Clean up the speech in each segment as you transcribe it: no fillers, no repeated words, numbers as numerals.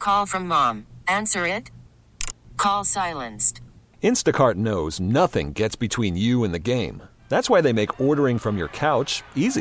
Call from mom. Answer it. Call silenced. Instacart knows nothing gets between you and the game. That's why they make ordering from your couch easy.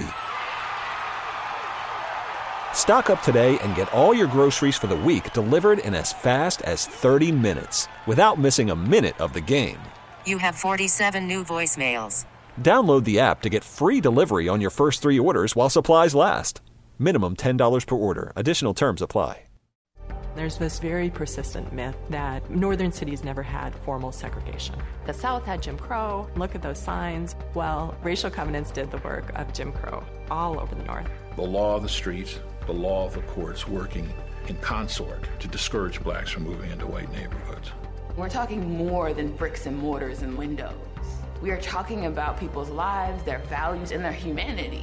Stock up today and get all your groceries for the week delivered in as fast as 30 minutes without missing a minute of the game. You have 47 new voicemails. Download the app to get free delivery on your first 3 orders while supplies last. Minimum $10 per order. Additional terms apply. There's this very persistent myth that northern cities never had formal segregation. The South had Jim Crow. Look at those signs. Well, racial covenants did the work of Jim Crow all over the North. The law of the streets, the law of the courts working in consort to discourage blacks from moving into white neighborhoods. We're talking more than bricks and mortars and windows. We are talking about people's lives, their values, and their humanity.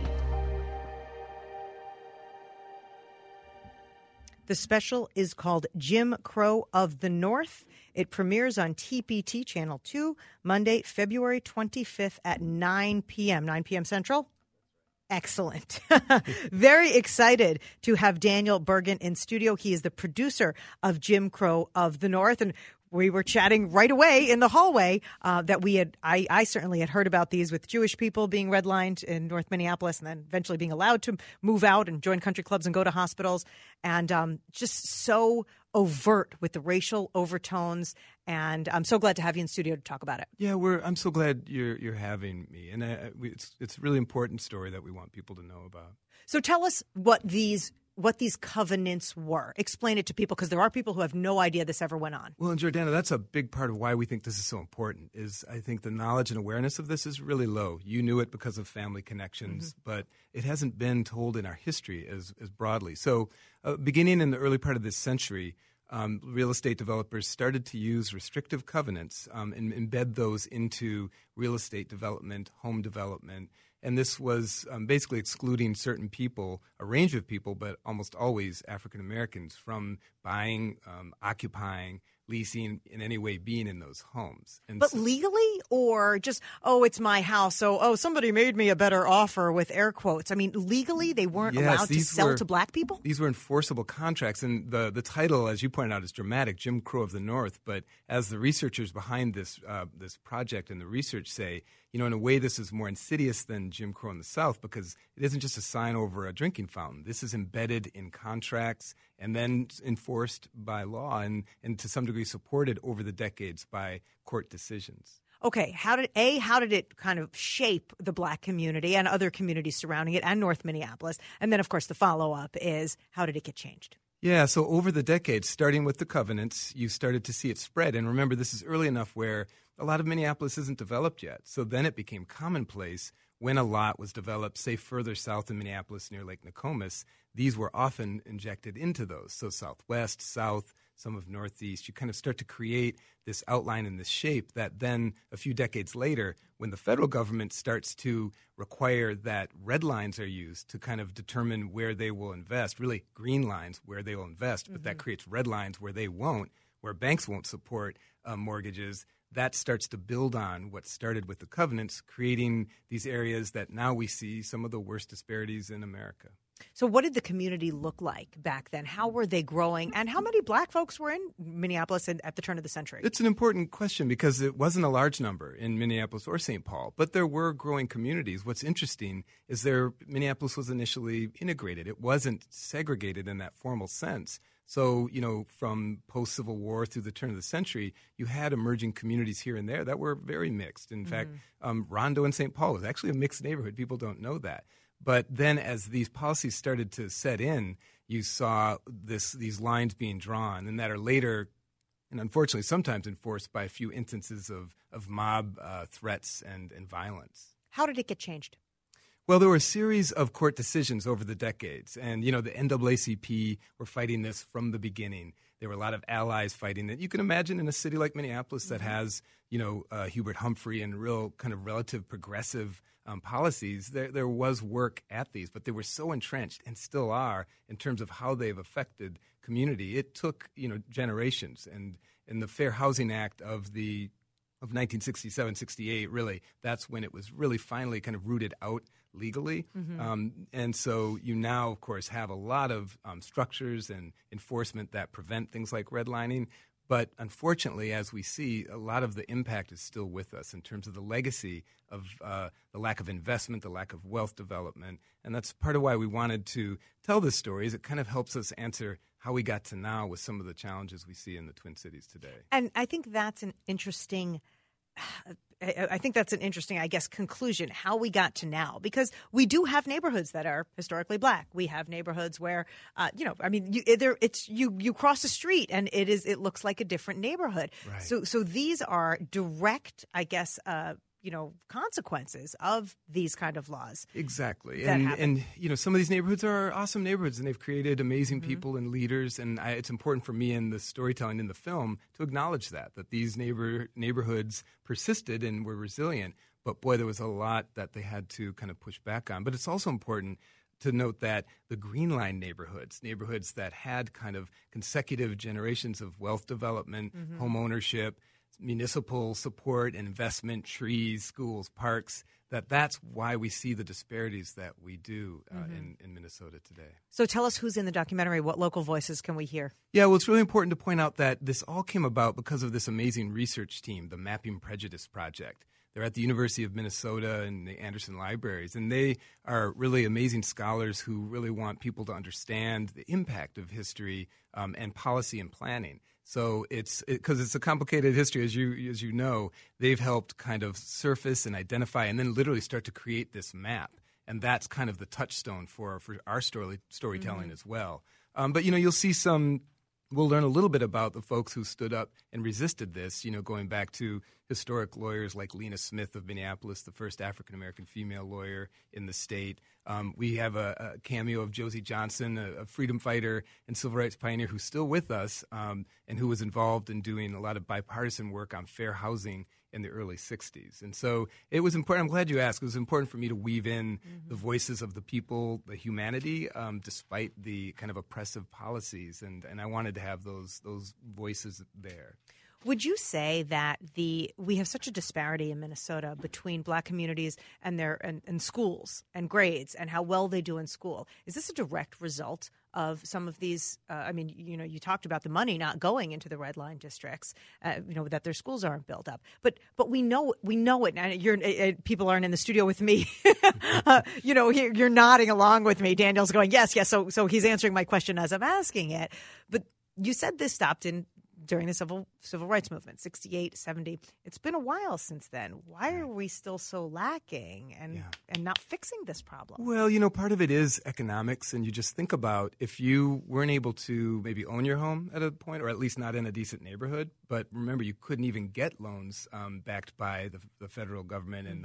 The special is called Jim Crow of the North. It premieres on TPT Channel 2 Monday, February 25th at 9 p.m. 9 p.m. Central. Excellent. Very excited to have Daniel Bergen in studio. He is the producer of Jim Crow of the North. And we were chatting right away in the hallway that I certainly had heard about these with Jewish people being redlined in North Minneapolis and then eventually being allowed to move out and join country clubs and go to hospitals, and just so overt with the racial overtones. And I'm so glad to have you in studio to talk about it. Yeah, I'm so glad you're having me, and it's a really important story that we want people to know about. So tell us what these covenants were. Explain it to people, because there are people who have no idea this ever went on. Well, and Jordana, that's a big part of why we think this is so important, is I think the knowledge and awareness of this is really low. You knew it because of family connections, but it hasn't been told in our history as broadly. So beginning in the early part of this century, real estate developers started to use restrictive covenants and embed those into real estate development, home development. And this was basically excluding certain people, a range of people, but almost always African Americans, from buying, occupying, leasing, in any way being in those homes. But legally, or just, it's my house, so, somebody made me a better offer, with air quotes. I mean, legally, they weren't allowed to sell to black people? These were enforceable contracts. And the title, as you pointed out, is dramatic, Jim Crow of the North. But as the researchers behind this project and the research say, in a way this is more insidious than Jim Crow in the South, because it isn't just a sign over a drinking fountain. This is embedded in contracts and then enforced by law and to some degree supported over the decades by court decisions. Okay, how did it kind of shape the black community and other communities surrounding it and North Minneapolis? And then, of course, the follow-up is, how did it get changed? Yeah, so over the decades, starting with the covenants, you started to see it spread. And remember, this is early enough where a lot of Minneapolis isn't developed yet. So then it became commonplace when a lot was developed, say, further south in Minneapolis near Lake Nokomis. These were often injected into those. So southwest, south, some of northeast. You kind of start to create this outline and this shape that then a few decades later, when the federal government starts to require that red lines are used to kind of determine where they will invest, really green lines where they will invest, but that creates red lines where they won't, where banks won't support mortgages. That starts to build on what started with the covenants, creating these areas that now we see some of the worst disparities in America. So what did the community look like back then? How were they growing? And how many black folks were in Minneapolis at the turn of the century? It's an important question because it wasn't a large number in Minneapolis or St. Paul, but there were growing communities. What's interesting is Minneapolis was initially integrated. It wasn't segregated in that formal sense. So, from post-Civil War through the turn of the century, you had emerging communities here and there that were very mixed. In fact, Rondo and St. Paul was actually a mixed neighborhood. People don't know that. But then as these policies started to set in, you saw these lines being drawn and that are later, and unfortunately sometimes enforced by a few instances of mob threats and violence. How did it get changed? Well, there were a series of court decisions over the decades. And, the NAACP were fighting this from the beginning. There were a lot of allies fighting it. You can imagine in a city like Minneapolis that has, Hubert Humphrey and real kind of relative progressive policies, there was work at these, but they were so entrenched and still are in terms of how they've affected community. It took, generations. And in the Fair Housing Act of 1967-68, really, that's when it was really finally kind of rooted out legally. And so you now, of course, have a lot of structures and enforcement that prevent things like redlining. But unfortunately, as we see, a lot of the impact is still with us in terms of the legacy of the lack of investment, the lack of wealth development. And that's part of why we wanted to tell this story, is it kind of helps us answer how we got to now with some of the challenges we see in the Twin Cities today. And I think that's an interesting I guess, conclusion, how we got to now, because we do have neighborhoods that are historically black. We have neighborhoods where, you cross the street and it looks like a different neighborhood. Right. So these are direct, I guess, consequences of these kind of laws. Exactly. And some of these neighborhoods are awesome neighborhoods, and they've created amazing people and leaders. And it's important for me in the storytelling in the film to acknowledge that these neighborhoods persisted and were resilient. But boy, there was a lot that they had to kind of push back on. But it's also important to note that the Green Line neighborhoods that had kind of consecutive generations of wealth development, home ownership, municipal support and investment, trees, schools, parks, that's why we see the disparities that we do in Minnesota today. So tell us who's in the documentary. What local voices can we hear? Yeah, well, it's really important to point out that this all came about because of this amazing research team, the Mapping Prejudice Project. They're at the University of Minnesota and the Anderson Libraries, and they are really amazing scholars who really want people to understand the impact of history and policy and planning. So because it's a complicated history, as you know, they've helped kind of surface and identify and then literally start to create this map. And that's kind of the touchstone for our storytelling as well. But, you'll see we'll learn a little bit about the folks who stood up and resisted this, going back to historic lawyers like Lena Smith of Minneapolis, the first African-American female lawyer in the state. We have a cameo of Josie Johnson, a freedom fighter and civil rights pioneer who's still with us and who was involved in doing a lot of bipartisan work on fair housing in the early 60s. And so it was important. I'm glad you asked. It was important for me to weave in the voices of the people, the humanity, despite the kind of oppressive policies. And I wanted to have those voices there. Would you say that we have such a disparity in Minnesota between black communities and and schools and grades and how well they do in school? Is this a direct result of some of these? You talked about the money not going into the red line districts, that their schools aren't built up. But we know it. And people aren't in the studio with me. You're nodding along with me. Daniel's going, yes. So he's answering my question as I'm asking it. But you said this stopped during the civil rights movement, 68, 70. It's been a while since then. Why are we still so lacking and not fixing this problem? Well, part of it is economics, and you just think about if you weren't able to maybe own your home at a point, or at least not in a decent neighborhood. But remember, you couldn't even get loans backed by the federal government and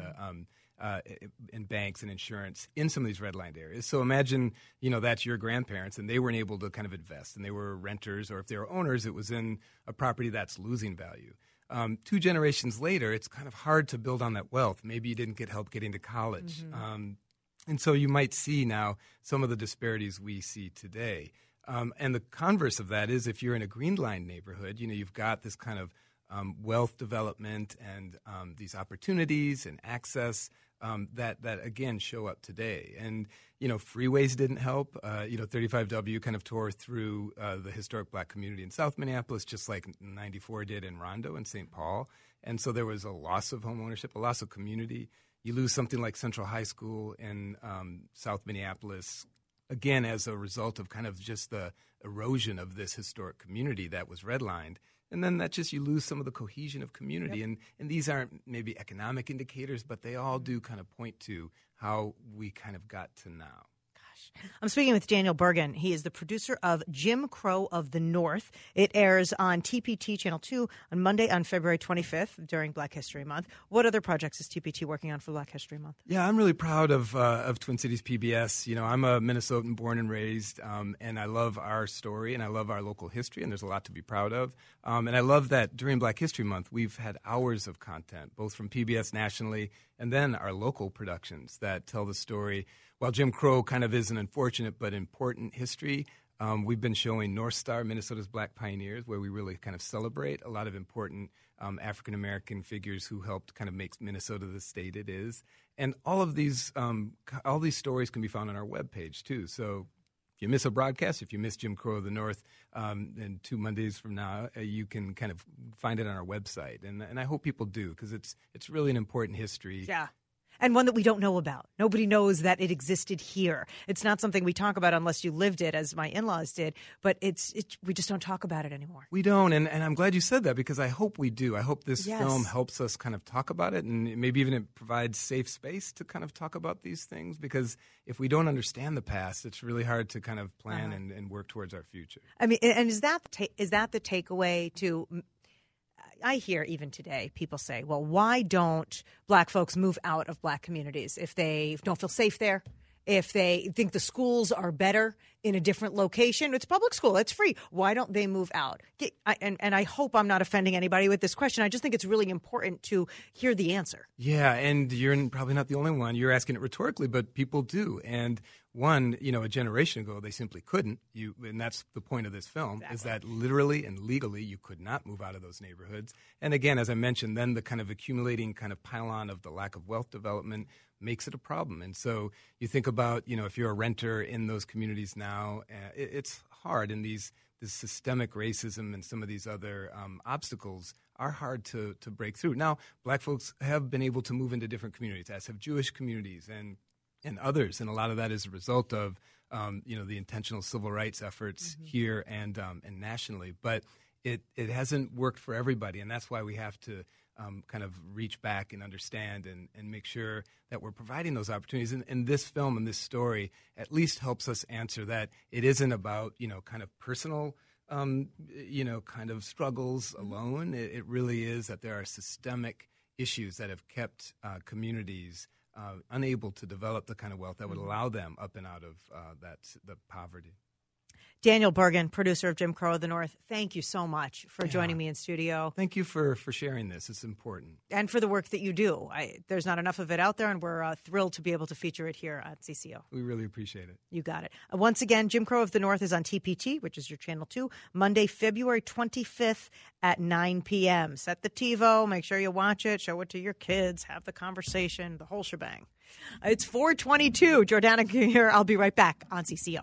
and banks and insurance in some of these redlined areas. So imagine, that's your grandparents, and they weren't able to kind of invest, and they were renters, or if they were owners, it was in a property that's losing value. 2 generations later, it's kind of hard to build on that wealth. Maybe you didn't get help getting to college. And so you might see now some of the disparities we see today. And the converse of that is if you're in a Green Line neighborhood, you've got this kind of wealth development and these opportunities and access that again show up today. And freeways didn't help. 35W kind of tore through the historic black community in South Minneapolis, just like 94 did in Rondo and St. Paul. And so there was a loss of home ownership, a loss of community. You lose something like Central High School in South Minneapolis, again, as a result of kind of just the erosion of this historic community that was redlined. And then you lose some of the cohesion of community. Yep. And these aren't maybe economic indicators, but they all do kind of point to how we kind of got to now. I'm speaking with Daniel Bergen. He is the producer of Jim Crow of the North. It airs on TPT Channel 2 on Monday on February 25th during Black History Month. What other projects is TPT working on for Black History Month? Yeah, I'm really proud of Twin Cities PBS. I'm a Minnesotan born and raised, and I love our story, and I love our local history, and there's a lot to be proud of. And I love that during Black History Month, we've had hours of content, both from PBS nationally and then our local productions that tell the story. While Jim Crow kind of is an unfortunate but important history, We've been showing North Star, Minnesota's Black Pioneers, where we really kind of celebrate a lot of important African-American figures who helped kind of make Minnesota the state it is. And all these stories can be found on our webpage, too. So if you miss a broadcast, if you miss Jim Crow of the North, and 2 Mondays from now, you can kind of find it on our website. And I hope people do, because it's really an important history. Yeah. And one that we don't know about. Nobody knows that it existed here. It's not something we talk about unless you lived it, as my in-laws did. But we just don't talk about it anymore. We don't, and I'm glad you said that, because I hope we do. I hope this film helps us kind of talk about it, and maybe even it provides safe space to kind of talk about these things, because if we don't understand the past, it's really hard to kind of plan and work towards our future. I mean, and is that the takeaway to... I hear even today people say, well, why don't black folks move out of black communities if they don't feel safe there, if they think the schools are better in a different location? It's public school. It's free. Why don't they move out? And I hope I'm not offending anybody with this question. I just think it's really important to hear the answer. Yeah, and you're probably not the only one. You're asking it rhetorically, but people do. And one, a generation ago, they simply couldn't. And that's the point of this film, is that literally and legally you could not move out of those neighborhoods. And again, as I mentioned, then the kind of accumulating kind of pile-on of the lack of wealth development makes it a problem. And so you think about, if you're a renter in those communities now, it's hard. And this systemic racism and some of these other obstacles are hard to break through. Now, black folks have been able to move into different communities, as have Jewish communities and others, and a lot of that is a result of the intentional civil rights efforts here and nationally. But it hasn't worked for everybody, and that's why we have to kind of reach back and understand and make sure that we're providing those opportunities. And this film and this story at least helps us answer that it isn't about kind of personal kind of struggles alone. It really is that there are systemic issues that have kept communities unable to develop the kind of wealth that would allow them up and out of the poverty. Daniel Bergen, producer of Jim Crow of the North, thank you so much for joining me in studio. Thank you for sharing this. It's important. And for the work that you do. There's not enough of it out there, and we're thrilled to be able to feature it here at CCO. We really appreciate it. You got it. Once again, Jim Crow of the North is on TPT, which is your Channel 2, Monday, February 25th at 9 p.m. Set the TiVo. Make sure you watch it. Show it to your kids. Have the conversation. The whole shebang. It's 4:22. Jordana here. I'll be right back on CCO.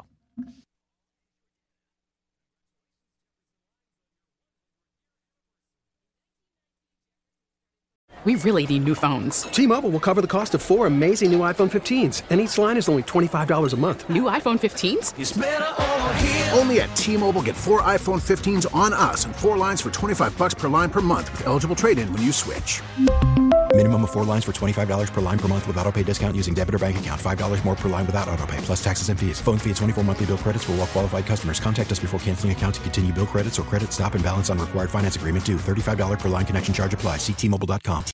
We really need new phones. T-Mobile will cover the cost of 4 amazing new iPhone 15s, and each line is only $25 a month. New iPhone 15s? It's better over here. Only at T-Mobile, get 4 iPhone 15s on us and 4 lines for $25 per line per month with eligible trade-in when you switch. Minimum of 4 lines for $25 per line per month with autopay discount using debit or bank account. $5 more per line without autopay, plus taxes and fees. Phone fee at 24 monthly bill credits for well-qualified customers. Contact us before canceling account to continue bill credits or credit stop and balance on required finance agreement due. $35 per line connection charge applies. See T-Mobile.com.